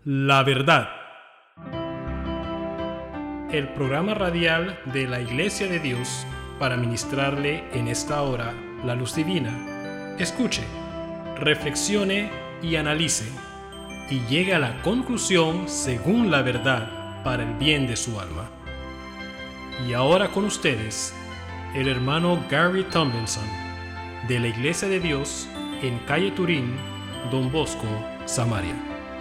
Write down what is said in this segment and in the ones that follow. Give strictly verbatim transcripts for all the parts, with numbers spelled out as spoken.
La verdad. El programa radial de la Iglesia de Dios para ministrarle en esta hora la luz divina. Escuche, reflexione y analice, y llegue a la conclusión según la verdad para el bien de su alma. Y ahora con ustedes, el hermano Gary Tomlinson, de la Iglesia de Dios en calle Turín, Don Bosco, Samaria.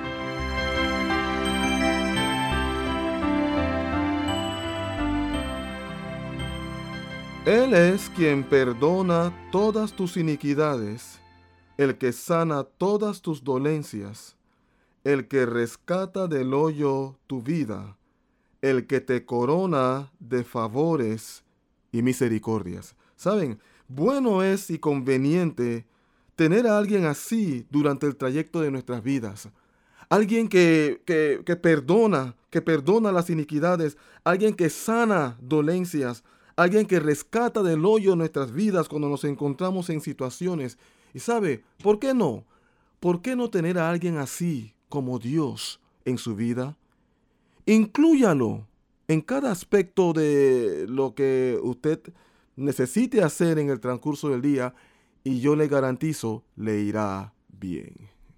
Él es quien perdona todas tus iniquidades, el que sana todas tus dolencias, el que rescata del hoyo tu vida, el que te corona de favores y misericordias. ¿Saben? Bueno es y conveniente tener a alguien así durante el trayecto de nuestras vidas. Alguien que, que, que perdona, que perdona las iniquidades, alguien que sana dolencias, alguien que rescata del hoyo nuestras vidas cuando nos encontramos en situaciones. Y sabe, ¿por qué no? ¿Por qué no tener a alguien así como Dios en su vida? Inclúyalo en cada aspecto de lo que usted necesite hacer en el transcurso del día y yo le garantizo, le irá bien.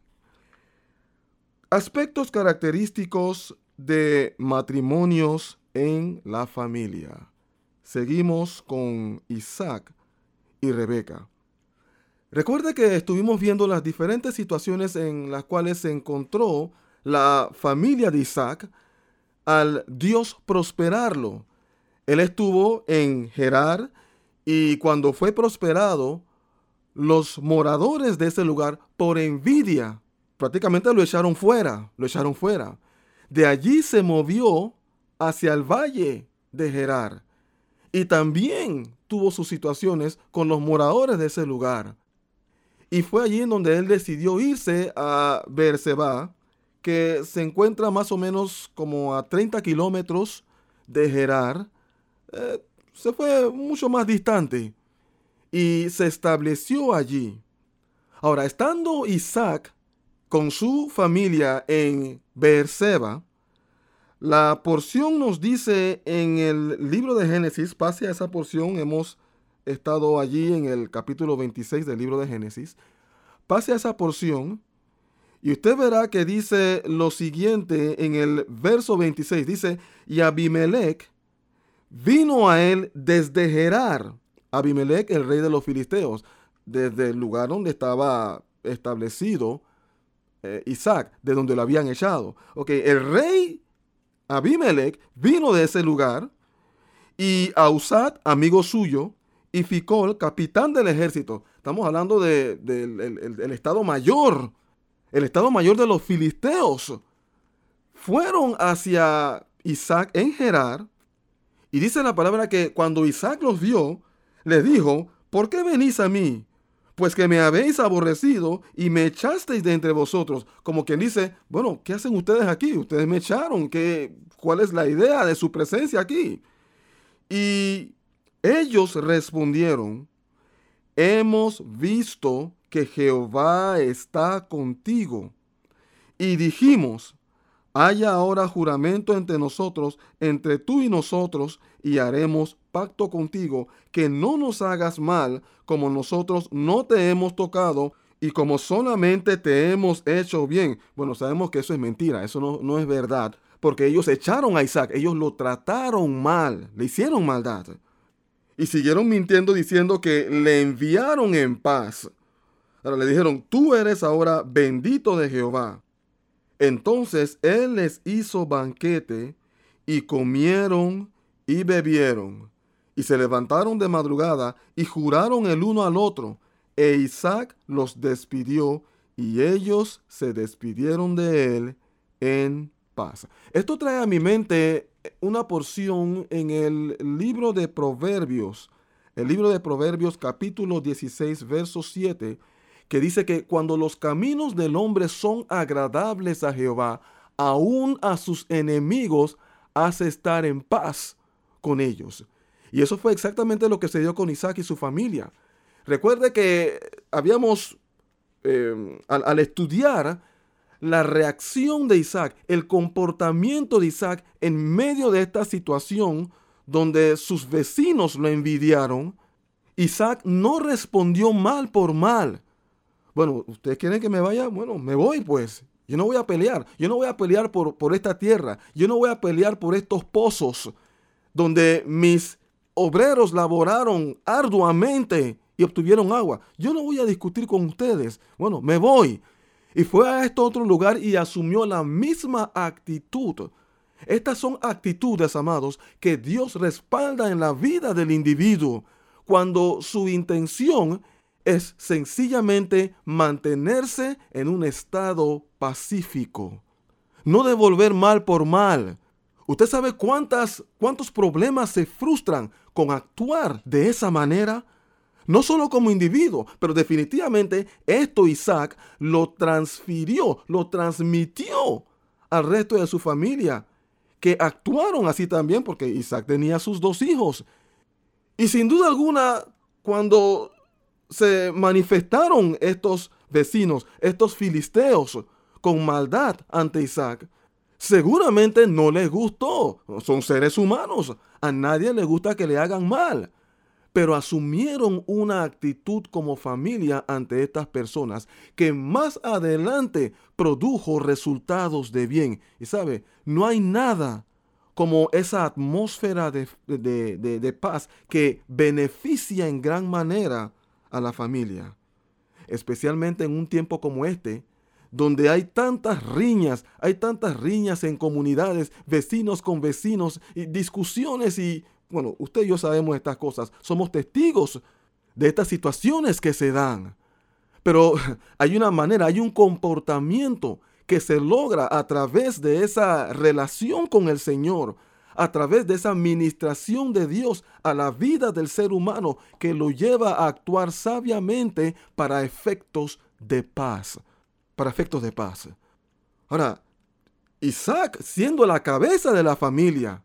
Aspectos característicos de matrimonios en la familia. Seguimos con Isaac y Rebeca. Recuerde que estuvimos viendo las diferentes situaciones en las cuales se encontró la familia de Isaac al Dios prosperarlo. Él estuvo en Gerar y cuando fue prosperado, los moradores de ese lugar, por envidia, prácticamente lo echaron fuera, lo echaron fuera. De allí se movió hacia el valle de Gerar. Y también tuvo sus situaciones con los moradores de ese lugar. Y fue allí en donde él decidió irse a Beerseba, que se encuentra más o menos como a treinta kilómetros de Gerar. Eh, se fue mucho más distante y se estableció allí. Ahora, estando Isaac con su familia en Beerseba, la porción nos dice en el libro de Génesis, pase a esa porción, hemos estado allí en el capítulo veintiséis del libro de Génesis, pase a esa porción y usted verá que dice lo siguiente en el verso veintiséis, dice, y Abimelech vino a él desde Gerar, Abimelech el rey de los filisteos, desde el lugar donde estaba establecido eh, Isaac, de donde lo habían echado. Ok, el rey Abimelech vino de ese lugar, y Ahuzat, amigo suyo, y Ficol, capitán del ejército. Estamos hablando del de, de, el, el estado mayor, el estado mayor de los filisteos. Fueron hacia Isaac en Gerar, y dice la palabra que cuando Isaac los vio, le dijo, ¿por qué venís a mí? Pues que me habéis aborrecido y me echasteis de entre vosotros. Como quien dice, bueno, ¿qué hacen ustedes aquí? Ustedes me echaron. ¿Qué, ¿Cuál es la idea de su presencia aquí? Y ellos respondieron, hemos visto que Jehová está contigo. Y dijimos, haya ahora juramento entre nosotros, entre tú y nosotros, y haremos pacto contigo, que no nos hagas mal, como nosotros no te hemos tocado, y como solamente te hemos hecho bien. Bueno, sabemos que eso es mentira, eso no, no es verdad, porque ellos echaron a Isaac, ellos lo trataron mal, le hicieron maldad. Y siguieron mintiendo diciendo que le enviaron en paz. Ahora le dijeron, tú eres ahora bendito de Jehová. Entonces él les hizo banquete, y comieron y bebieron, y se levantaron de madrugada, y juraron el uno al otro, e Isaac los despidió, y ellos se despidieron de él en paz. Esto trae a mi mente una porción en el libro de Proverbios, el libro de Proverbios capítulo dieciséis, verso siete, que dice que cuando los caminos del hombre son agradables a Jehová, aún a sus enemigos hace estar en paz con ellos. Y eso fue exactamente lo que se dio con Isaac y su familia. Recuerde que habíamos, eh, al, al estudiar la reacción de Isaac, el comportamiento de Isaac en medio de esta situación donde sus vecinos lo envidiaron, Isaac no respondió mal por mal. Bueno, ¿ustedes quieren que me vaya? Bueno, me voy pues. Yo no voy a pelear. Yo no voy a pelear por, por esta tierra. Yo no voy a pelear por estos pozos donde mis obreros laboraron arduamente y obtuvieron agua. Yo no voy a discutir con ustedes. Bueno, me voy. Y fue a este otro lugar y asumió la misma actitud. Estas son actitudes, amados, que Dios respalda en la vida del individuo cuando su intención es sencillamente mantenerse en un estado pacífico. No devolver mal por mal. ¿Usted sabe cuántas, cuántos problemas se frustran con actuar de esa manera? No solo como individuo, pero definitivamente esto Isaac lo transfirió, lo transmitió al resto de su familia, que actuaron así también porque Isaac tenía sus dos hijos. Y sin duda alguna, cuando se manifestaron estos vecinos, estos filisteos, con maldad ante Isaac, seguramente no les gustó. Son seres humanos. A nadie le gusta que le hagan mal. Pero asumieron una actitud como familia ante estas personas que más adelante produjo resultados de bien. Y sabe, no hay nada como esa atmósfera de, de, de, de paz que beneficia en gran manera a la familia. Especialmente en un tiempo como este, donde hay tantas riñas, hay tantas riñas en comunidades, vecinos con vecinos, y discusiones y, bueno, usted y yo sabemos estas cosas, somos testigos de estas situaciones que se dan. Pero hay una manera, hay un comportamiento que se logra a través de esa relación con el Señor, a través de esa ministración de Dios a la vida del ser humano que lo lleva a actuar sabiamente para efectos de paz. Para efectos de paz. Ahora, Isaac, siendo la cabeza de la familia,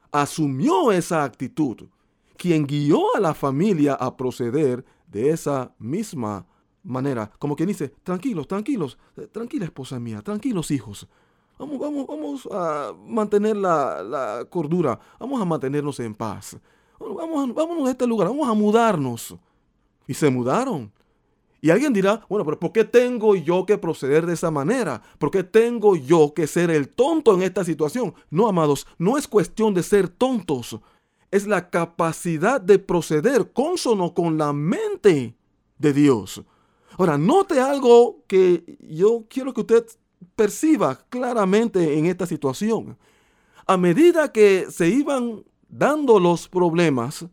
asumió esa actitud, quien guió a la familia a proceder de esa misma manera. Como quien dice, tranquilos, tranquilos, tranquila esposa mía, tranquilos hijos. Vamos, vamos, vamos a mantener la, la cordura, vamos a mantenernos en paz. Vamos, vámonos a este lugar, vamos a mudarnos. Y se mudaron. Y alguien dirá, bueno, pero ¿por qué tengo yo que proceder de esa manera? ¿Por qué tengo yo que ser el tonto en esta situación? No, amados, no es cuestión de ser tontos. Es la capacidad de proceder cónsono con la mente de Dios. Ahora, note algo que yo quiero que usted perciba claramente en esta situación. A medida que se iban dando los problemas,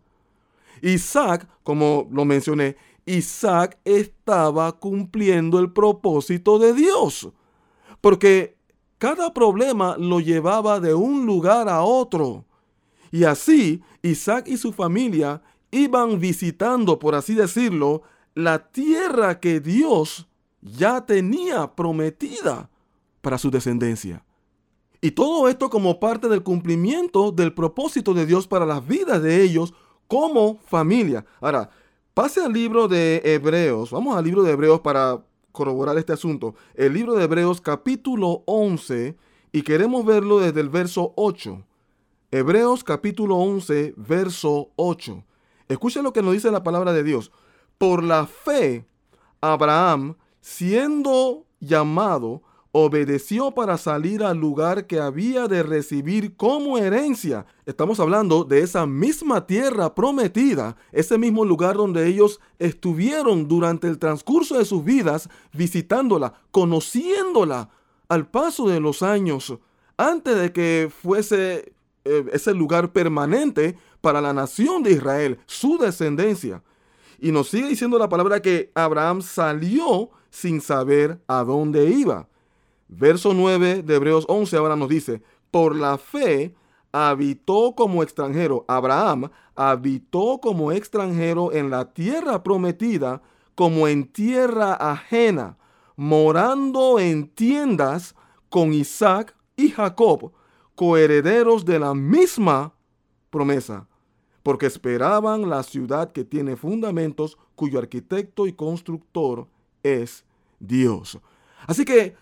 Isaac, como lo mencioné, Isaac estaba cumpliendo el propósito de Dios, porque cada problema lo llevaba de un lugar a otro. Y así, Isaac y su familia iban visitando, por así decirlo, la tierra que Dios ya tenía prometida para su descendencia. Y todo esto como parte del cumplimiento del propósito de Dios para las vidas de ellos como familia. Ahora, pase al libro de Hebreos. Vamos al libro de Hebreos para corroborar este asunto. El libro de Hebreos capítulo once, y queremos verlo desde el verso ocho. Hebreos capítulo once, verso ocho. Escuchen lo que nos dice la palabra de Dios. Por la fe, Abraham, siendo llamado, obedeció para salir al lugar que había de recibir como herencia. Estamos hablando de esa misma tierra prometida, ese mismo lugar donde ellos estuvieron durante el transcurso de sus vidas, visitándola, conociéndola al paso de los años, antes de que fuese eh, ese lugar permanente para la nación de Israel, su descendencia. Y nos sigue diciendo la palabra que Abraham salió sin saber a dónde iba. Verso nueve de Hebreos once ahora nos dice, por la fe habitó como extranjero. Abraham habitó como extranjero en la tierra prometida, como en tierra ajena, morando en tiendas con Isaac y Jacob, coherederos de la misma promesa, porque esperaban la ciudad que tiene fundamentos, cuyo arquitecto y constructor es Dios. Así que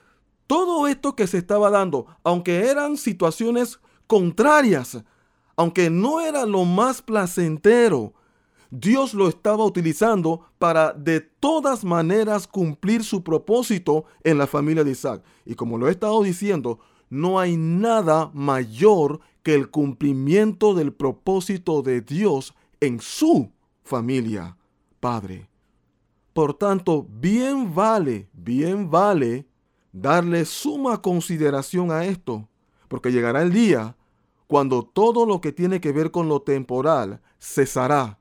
todo esto que se estaba dando, aunque eran situaciones contrarias, aunque no era lo más placentero, Dios lo estaba utilizando para de todas maneras cumplir su propósito en la familia de Isaac. Y como lo he estado diciendo, no hay nada mayor que el cumplimiento del propósito de Dios en su familia, Padre. Por tanto, bien vale, bien vale darle suma consideración a esto, porque llegará el día cuando todo lo que tiene que ver con lo temporal cesará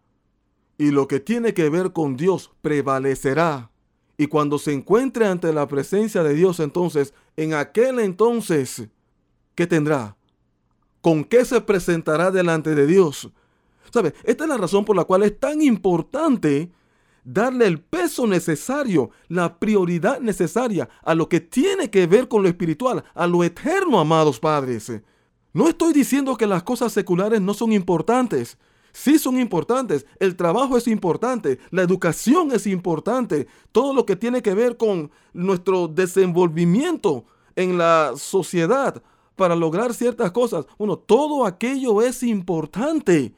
y lo que tiene que ver con Dios prevalecerá. Y cuando se encuentre ante la presencia de Dios, entonces, en aquel entonces, ¿qué tendrá? ¿Con qué se presentará delante de Dios? ¿Sabe? Esta es la razón por la cual es tan importante darle el peso necesario, la prioridad necesaria a lo que tiene que ver con lo espiritual, a lo eterno, amados padres. No estoy diciendo que las cosas seculares no son importantes. Sí son importantes. El trabajo es importante. La educación es importante. Todo lo que tiene que ver con nuestro desenvolvimiento en la sociedad para lograr ciertas cosas. Bueno, todo aquello es importante.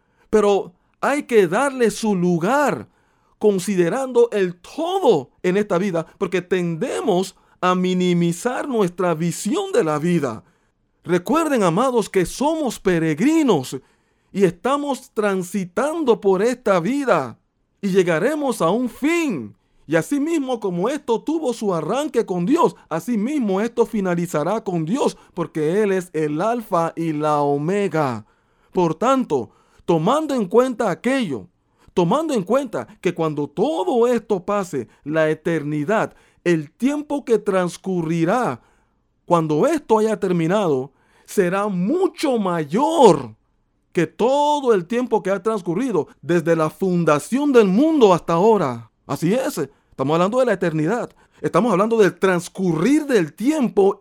Pero hay que darle su lugar, considerando el todo en esta vida, porque tendemos a minimizar nuestra visión de la vida. Recuerden, amados, que somos peregrinos y estamos transitando por esta vida y llegaremos a un fin. Y así mismo como esto tuvo su arranque con Dios, así mismo esto finalizará con Dios, porque Él es el alfa y la omega. Por tanto, tomando en cuenta aquello, tomando en cuenta que cuando todo esto pase, la eternidad, el tiempo que transcurrirá, cuando esto haya terminado, será mucho mayor que todo el tiempo que ha transcurrido desde la fundación del mundo hasta ahora. Así es, estamos hablando de la eternidad. Estamos hablando del transcurrir del tiempo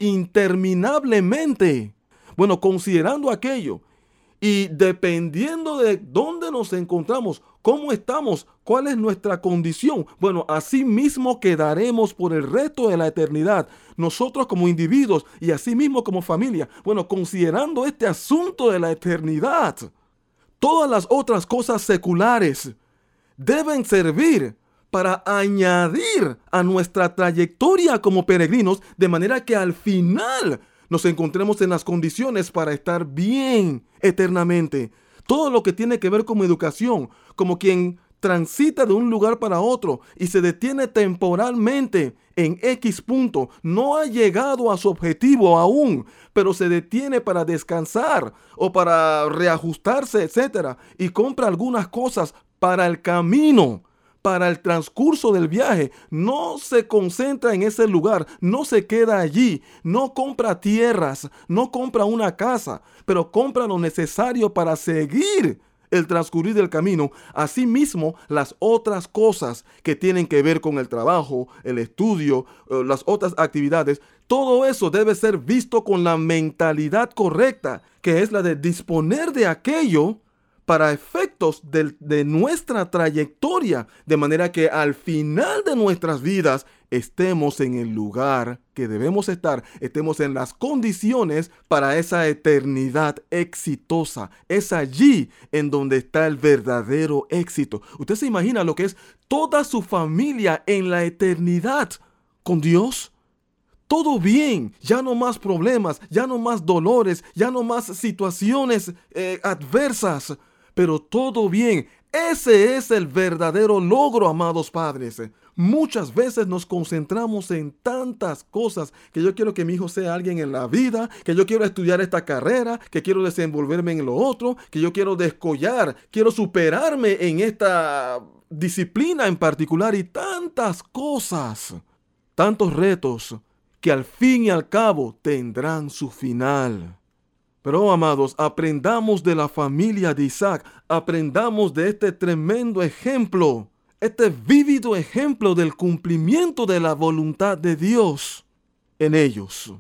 interminablemente. Bueno, considerando aquello y dependiendo de dónde nos encontramos, cómo estamos, cuál es nuestra condición, bueno, así mismo quedaremos por el resto de la eternidad, nosotros como individuos y así mismo como familia. Bueno, considerando este asunto de la eternidad, todas las otras cosas seculares deben servir para añadir a nuestra trayectoria como peregrinos, de manera que al final nos encontremos en las condiciones para estar bien eternamente. Todo lo que tiene que ver con educación, como quien transita de un lugar para otro y se detiene temporalmente en X punto, no ha llegado a su objetivo aún, pero se detiene para descansar o para reajustarse, etcétera, y compra algunas cosas para el camino, para el transcurso del viaje. No se concentra en ese lugar, no se queda allí, no compra tierras, no compra una casa, pero compra lo necesario para seguir el transcurrir del camino. Asimismo, las otras cosas que tienen que ver con el trabajo, el estudio, las otras actividades, todo eso debe ser visto con la mentalidad correcta, que es la de disponer de aquello para efectos de, de nuestra trayectoria, de manera que al final de nuestras vidas estemos en el lugar que debemos estar, estemos en las condiciones para esa eternidad exitosa. Es allí en donde está el verdadero éxito. Usted se imagina lo que es toda su familia en la eternidad con Dios. Todo bien, ya no más problemas, ya no más dolores, ya no más situaciones eh, adversas. Pero todo bien. Ese es el verdadero logro, amados padres. Muchas veces nos concentramos en tantas cosas, que yo quiero que mi hijo sea alguien en la vida, que yo quiero estudiar esta carrera, que quiero desenvolverme en lo otro, que yo quiero descollar, quiero superarme en esta disciplina en particular y tantas cosas, tantos retos que al fin y al cabo tendrán su final. Pero, amados, aprendamos de la familia de Isaac, aprendamos de este tremendo ejemplo, este vívido ejemplo del cumplimiento de la voluntad de Dios en ellos.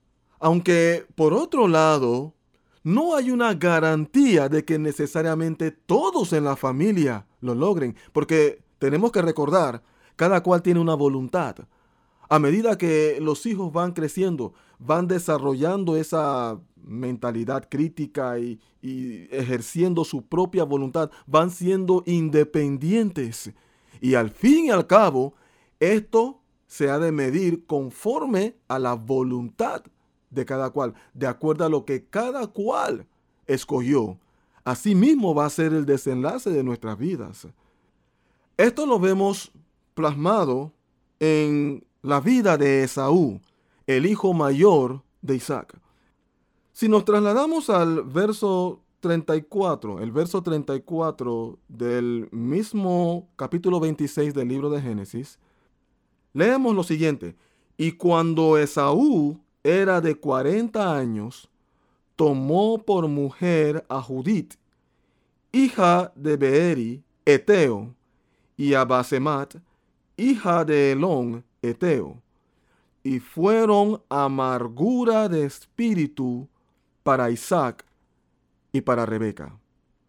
Aunque, por otro lado, no hay una garantía de que necesariamente todos en la familia lo logren, porque tenemos que recordar, cada cual tiene una voluntad. A medida que los hijos van creciendo, van desarrollando esa mentalidad crítica y, y ejerciendo su propia voluntad, van siendo independientes. Y al fin y al cabo, esto se ha de medir conforme a la voluntad de cada cual, de acuerdo a lo que cada cual escogió. Así mismo va a ser el desenlace de nuestras vidas. Esto lo vemos plasmado en la vida de Esaú, el hijo mayor de Isaac. Si nos trasladamos al verso treinta y cuatro, el verso treinta y cuatro del mismo capítulo veintiséis del libro de Génesis, leemos lo siguiente: y cuando Esaú era de cuarenta años, tomó por mujer a Judit, hija de Beeri, Eteo, y a Basemat, hija de Elón, Eteo, y fueron amargura de espíritu para Isaac y para Rebeca.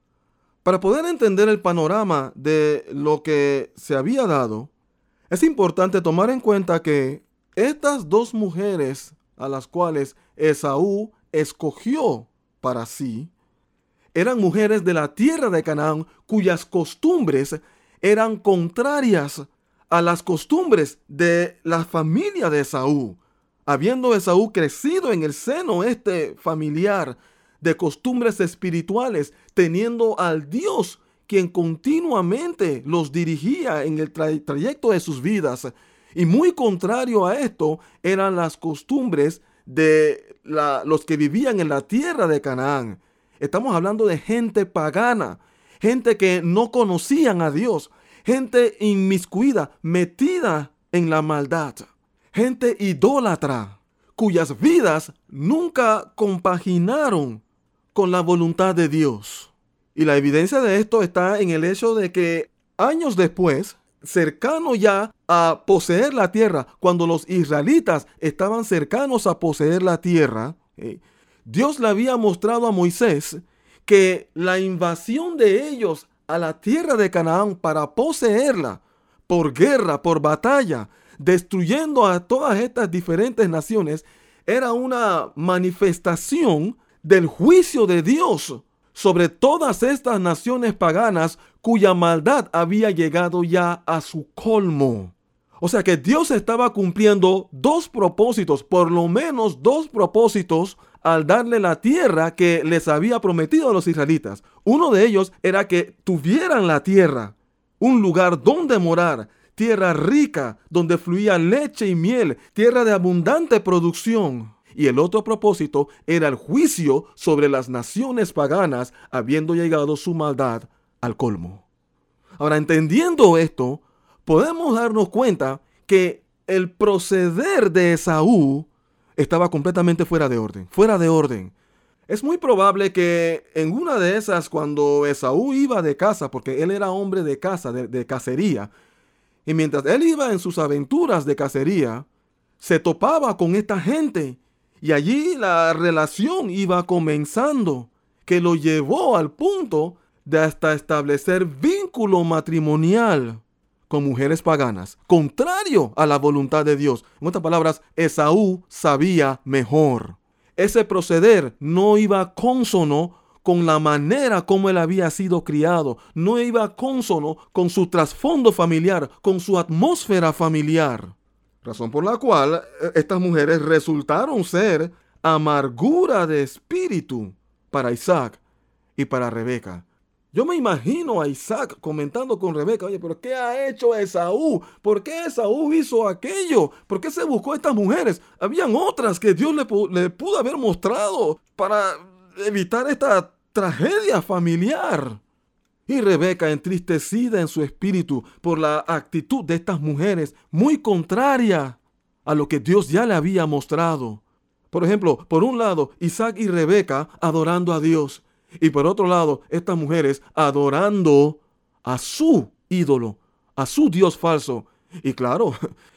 Para poder entender el panorama de lo que se había dado, es importante tomar en cuenta que estas dos mujeres a las cuales Esaú escogió para sí, eran mujeres de la tierra de Canaán, cuyas costumbres eran contrarias a las costumbres de la familia de Esaú. Habiendo Esaú crecido en el seno este familiar de costumbres espirituales, teniendo al Dios quien continuamente los dirigía en el tra- trayecto de sus vidas. Y muy contrario a esto eran las costumbres de la, los que vivían en la tierra de Canaán. Estamos hablando de gente pagana, gente que no conocían a Dios, gente inmiscuida, metida en la maldad, gente idólatra, cuyas vidas nunca compaginaron con la voluntad de Dios. Y la evidencia de esto está en el hecho de que años después, cercano ya a poseer la tierra, cuando los israelitas estaban cercanos a poseer la tierra, eh, Dios le había mostrado a Moisés que la invasión de ellos a la tierra de Canaán para poseerla por guerra, por batalla, destruyendo a todas estas diferentes naciones, era una manifestación del juicio de Dios sobre todas estas naciones paganas cuya maldad había llegado ya a su colmo. O sea que Dios estaba cumpliendo dos propósitos, por lo menos dos propósitos, al darle la tierra que les había prometido a los israelitas. Uno de ellos era que tuvieran la tierra, un lugar donde morar, tierra rica, donde fluía leche y miel, tierra de abundante producción. Y el otro propósito era el juicio sobre las naciones paganas, habiendo llegado su maldad al colmo. Ahora, entendiendo esto, podemos darnos cuenta que el proceder de Esaú estaba completamente fuera de orden, fuera de orden. Es muy probable que en una de esas, cuando Esaú iba de caza, porque él era hombre de caza, de, de cacería, y mientras él iba en sus aventuras de cacería, se topaba con esta gente, y allí la relación iba comenzando, que lo llevó al punto de hasta establecer vínculo matrimonial con mujeres paganas, contrario a la voluntad de Dios. En otras palabras, Esaú sabía mejor. Ese proceder no iba consono con la manera como él había sido criado, no iba consono con su trasfondo familiar, con su atmósfera familiar. Razón por la cual estas mujeres resultaron ser amargura de espíritu para Isaac y para Rebeca. Yo me imagino a Isaac comentando con Rebeca: oye, pero ¿qué ha hecho Esaú? ¿Por qué Esaú hizo aquello? ¿Por qué se buscó a estas mujeres? Habían otras que Dios le, le pudo haber mostrado para evitar esta tragedia familiar. Y Rebeca, entristecida en su espíritu por la actitud de estas mujeres, muy contraria a lo que Dios ya le había mostrado. Por ejemplo, por un lado, Isaac y Rebeca adorando a Dios. Y por otro lado, estas mujeres adorando a su ídolo, a su Dios falso. Y claro,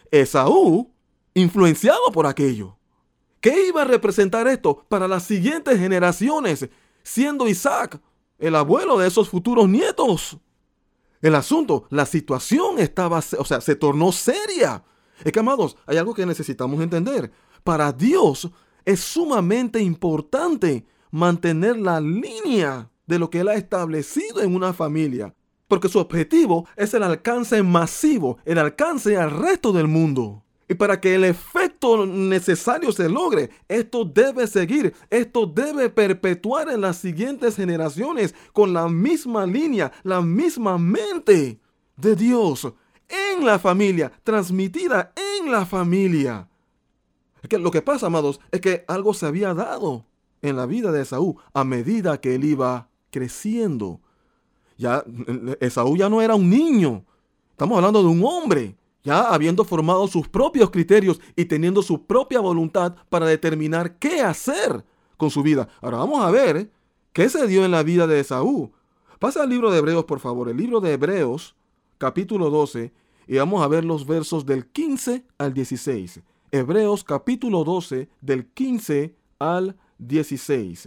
Esaú, influenciado por aquello. ¿Qué iba a representar esto para las siguientes generaciones, siendo Isaac el abuelo de esos futuros nietos? El asunto, la situación estaba, o sea, se tornó seria. Es que, amados, hay algo que necesitamos entender. Para Dios es sumamente importante mantener la línea de lo que Él ha establecido en una familia, porque su objetivo es el alcance masivo, el alcance al resto del mundo. Y para que el efecto necesario se logre, esto debe seguir, esto debe perpetuar en las siguientes generaciones con la misma línea, la misma mente de Dios en la familia, transmitida en la familia. Es que lo que pasa, amados, es que algo se había dado en la vida de Esaú a medida que él iba creciendo. Ya Esaú ya no era un niño, estamos hablando de un hombre, ya habiendo formado sus propios criterios y teniendo su propia voluntad para determinar qué hacer con su vida. Ahora vamos a ver qué se dio en la vida de Esaú. Pasa al libro de Hebreos, por favor, el libro de Hebreos, capítulo doce, y vamos a ver los versos del quince al dieciséis. Hebreos, capítulo doce, del quince al dieciséis.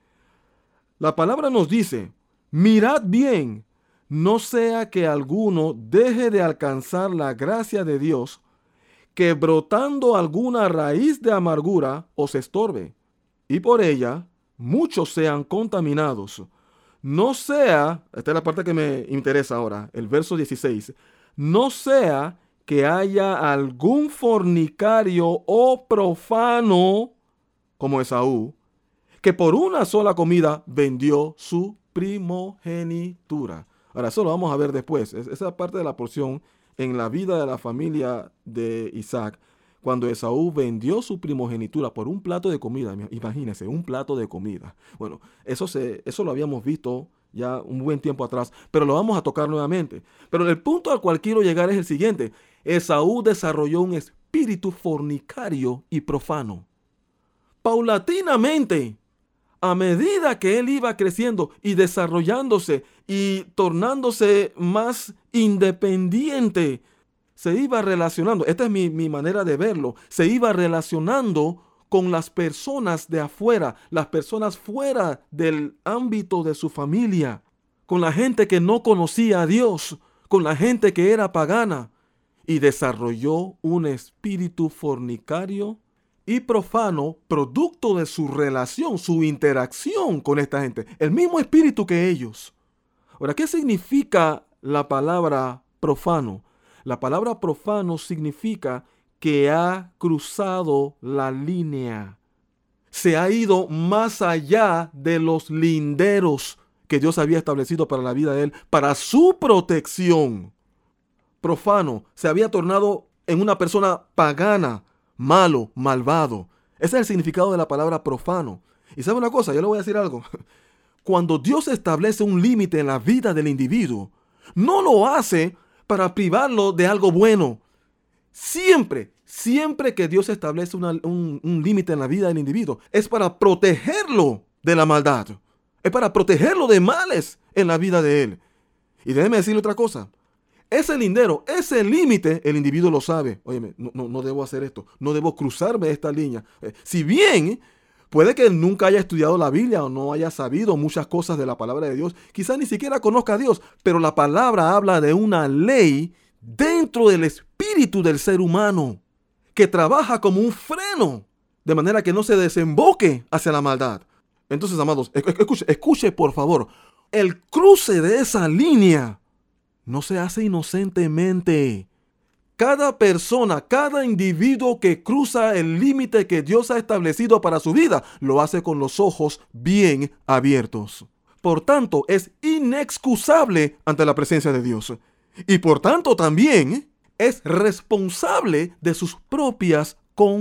La palabra nos dice: mirad bien, no sea que alguno deje de alcanzar la gracia de Dios, que brotando alguna raíz de amargura os estorbe, y por ella muchos sean contaminados. No sea, esta es la parte que me interesa ahora, el verso dieciséis, no sea que haya algún fornicario o profano, como Esaú, que por una sola comida vendió su primogenitura. Ahora, eso lo vamos a ver después. Esa parte de la porción en la vida de la familia de Isaac, cuando Esaú vendió su primogenitura por un plato de comida. Imagínense, un plato de comida. Bueno, eso, se, eso lo habíamos visto ya un buen tiempo atrás, pero lo vamos a tocar nuevamente. Pero el punto al cual quiero llegar es el siguiente. Esaú desarrolló un espíritu fornicario y profano. Paulatinamente, a medida que él iba creciendo y desarrollándose y tornándose más independiente, se iba relacionando, esta es mi, mi manera de verlo, se iba relacionando con las personas de afuera, las personas fuera del ámbito de su familia, con la gente que no conocía a Dios, con la gente que era pagana, y desarrolló un espíritu fornicario y profano producto de su relación, su interacción con esta gente, el mismo espíritu que ellos. Ahora, ¿qué significa la palabra profano? La palabra profano significa que ha cruzado la línea, se ha ido más allá de los linderos que Dios había establecido para la vida de él, para su protección. Profano, se había tornado en una persona pagana, malo, malvado. Ese es el significado de la palabra profano. Y ¿sabe una cosa? Yo le voy a decir algo. Cuando Dios establece un límite en la vida del individuo, no lo hace para privarlo de algo bueno. Siempre, siempre que Dios establece una, un, un límite en la vida del individuo, es para protegerlo de la maldad. Es para protegerlo de males en la vida de él. Y déjeme decirle otra cosa. Ese lindero, ese límite, el individuo lo sabe. Óyeme, no, no, no debo hacer esto. No debo cruzarme esta línea. Eh, si bien puede que él nunca haya estudiado la Biblia o no haya sabido muchas cosas de la palabra de Dios, quizás ni siquiera conozca a Dios, pero la palabra habla de una ley dentro del espíritu del ser humano que trabaja como un freno, de manera que no se desemboque hacia la maldad. Entonces, amados, escuche, escuche por favor, el cruce de esa línea no se hace inocentemente. Cada persona, cada individuo que cruza el límite que Dios ha establecido para su vida, lo hace con los ojos bien abiertos. Por tanto, es inexcusable ante la presencia de Dios. Y por tanto también es responsable de sus propias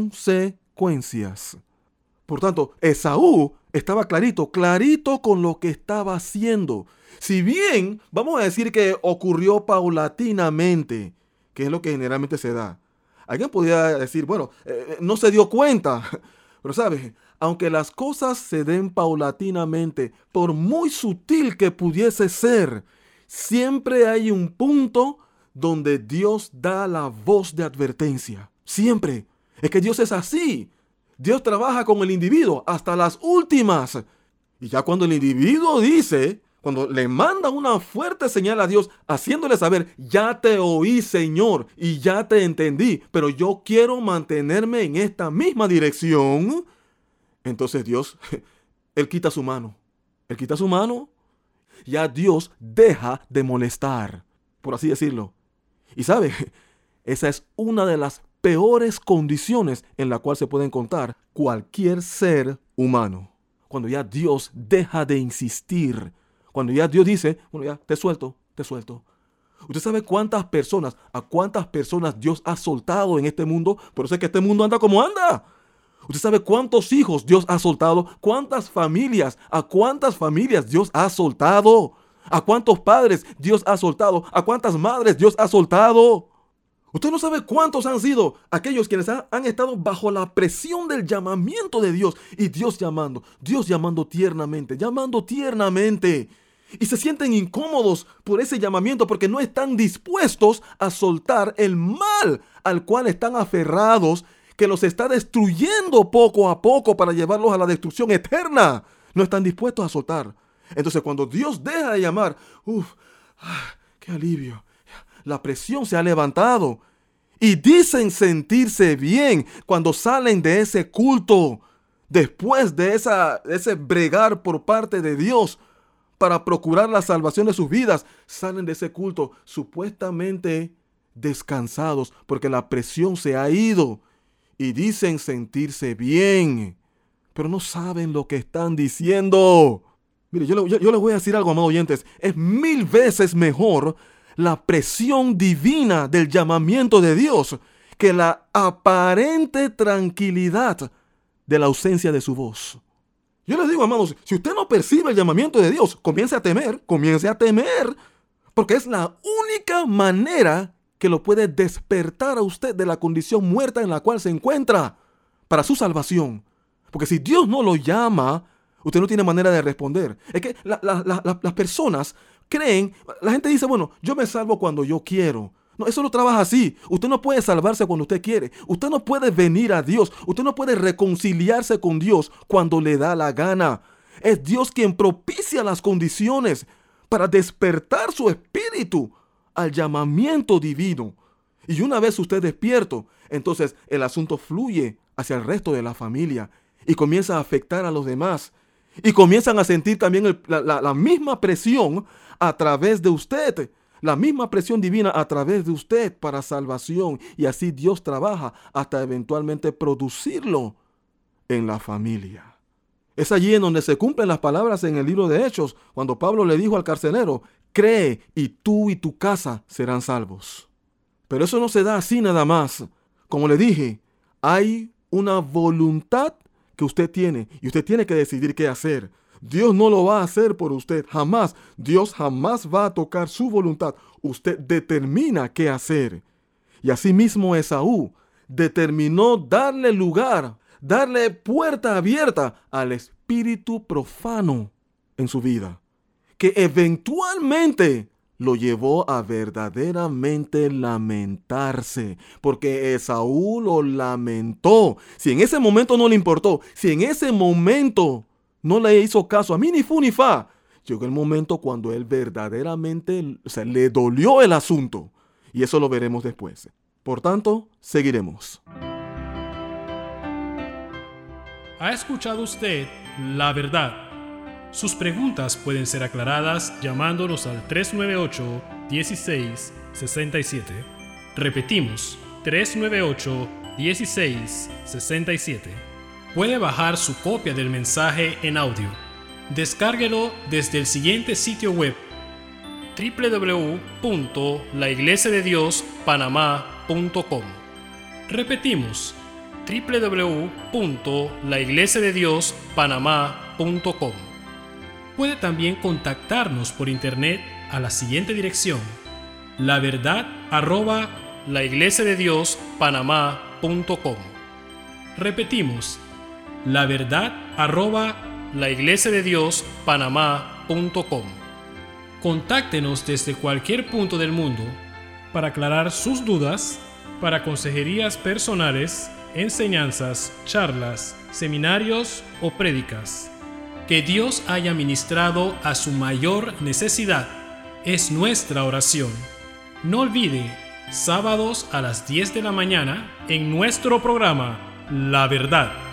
consecuencias. Por tanto, Esaú estaba clarito, clarito con lo que estaba haciendo. Si bien, vamos a decir que ocurrió paulatinamente, que es lo que generalmente se da. Alguien podría decir, bueno, eh, no se dio cuenta. Pero sabes, aunque las cosas se den paulatinamente, por muy sutil que pudiese ser, siempre hay un punto donde Dios da la voz de advertencia. Siempre. Es que Dios es así. Dios trabaja con el individuo hasta las últimas. Y ya cuando el individuo dice, cuando le manda una fuerte señal a Dios, haciéndole saber, ya te oí, Señor, y ya te entendí, pero yo quiero mantenerme en esta misma dirección, entonces Dios, Él quita su mano. Él quita su mano, ya Dios deja de molestar, por así decirlo. Y sabe, esa es una de las peores condiciones en la cual se puede encontrar cualquier ser humano. Cuando ya Dios deja de insistir, cuando ya Dios dice, bueno, ya te suelto, te suelto. ¿Usted sabe cuántas personas, a cuántas personas Dios ha soltado en este mundo? Por eso es que este mundo anda como anda. ¿Usted sabe cuántos hijos Dios ha soltado? ¿Cuántas familias? ¿A cuántas familias Dios ha soltado? ¿A cuántos padres Dios ha soltado? ¿A cuántas madres Dios ha soltado? Usted no sabe cuántos han sido aquellos quienes han, han estado bajo la presión del llamamiento de Dios. Y Dios llamando, Dios llamando tiernamente, llamando tiernamente. Y se sienten incómodos por ese llamamiento porque no están dispuestos a soltar el mal al cual están aferrados, que los está destruyendo poco a poco para llevarlos a la destrucción eterna. No están dispuestos a soltar. Entonces cuando Dios deja de llamar, uff, qué alivio. La presión se ha levantado. Y dicen sentirse bien cuando salen de ese culto, después de esa, ese bregar por parte de Dios para procurar la salvación de sus vidas. Salen de ese culto supuestamente descansados porque la presión se ha ido. Y dicen sentirse bien, pero no saben lo que están diciendo. Mire, yo, yo, yo les voy a decir algo, amados oyentes. Es mil veces mejor la presión divina del llamamiento de Dios que la aparente tranquilidad de la ausencia de su voz. Yo les digo, amados, si usted no percibe el llamamiento de Dios, comience a temer, comience a temer, porque es la única manera que lo puede despertar a usted de la condición muerta en la cual se encuentra para su salvación. Porque si Dios no lo llama, usted no tiene manera de responder. Es que la, la, la, la, las personas creen, la gente dice, bueno, yo me salvo cuando yo quiero. No, eso no trabaja así. Usted no puede salvarse cuando usted quiere. Usted no puede venir a Dios. Usted no puede reconciliarse con Dios cuando le da la gana. Es Dios quien propicia las condiciones para despertar su espíritu al llamamiento divino. Y una vez usted despierto, entonces el asunto fluye hacia el resto de la familia y comienza a afectar a los demás. Y comienzan a sentir también el, la, la, la misma presión a través de usted. La misma presión divina a través de usted para salvación. Y así Dios trabaja hasta eventualmente producirlo en la familia. Es allí en donde se cumplen las palabras en el libro de Hechos, cuando Pablo le dijo al carcelero, cree y tú y tu casa serán salvos. Pero eso no se da así nada más. Como le dije, hay una voluntad que usted tiene y usted tiene que decidir qué hacer. Dios no lo va a hacer por usted, jamás. Dios jamás va a tocar su voluntad. Usted determina qué hacer. Y asimismo Esaú determinó darle lugar, darle puerta abierta al espíritu profano en su vida, que eventualmente lo llevó a verdaderamente lamentarse, porque Esaú lo lamentó. Si en ese momento no le importó, si en ese momento no le hizo caso a mí ni fu ni fa, llegó el momento cuando él verdaderamente, o sea, le dolió el asunto. Y eso lo veremos después. Por tanto, seguiremos. ¿Ha escuchado usted la verdad? Sus preguntas pueden ser aclaradas llamándonos al tres nueve ocho, dieciséis, sesenta y siete. Repetimos, tres nueve ocho, dieciséis, sesenta y siete. Puede bajar su copia del mensaje en audio. Descárguelo desde el siguiente sitio web: doble u doble u doble u punto la iglesia de dios panamá punto com. Repetimos, doble u doble u doble u punto la iglesia de dios panamá punto com. Puede también contactarnos por internet a la siguiente dirección: la verdad arroba la iglesia de dios panamá punto com. Repetimos, la verdad arroba la iglesia de dios panamá punto com. Contáctenos desde cualquier punto del mundo para aclarar sus dudas, para consejerías personales, enseñanzas, charlas, seminarios o prédicas. que Dios haya ministrado a su mayor necesidad es nuestra oración. No olvide, sábados a las diez de la mañana en nuestro programa La Verdad.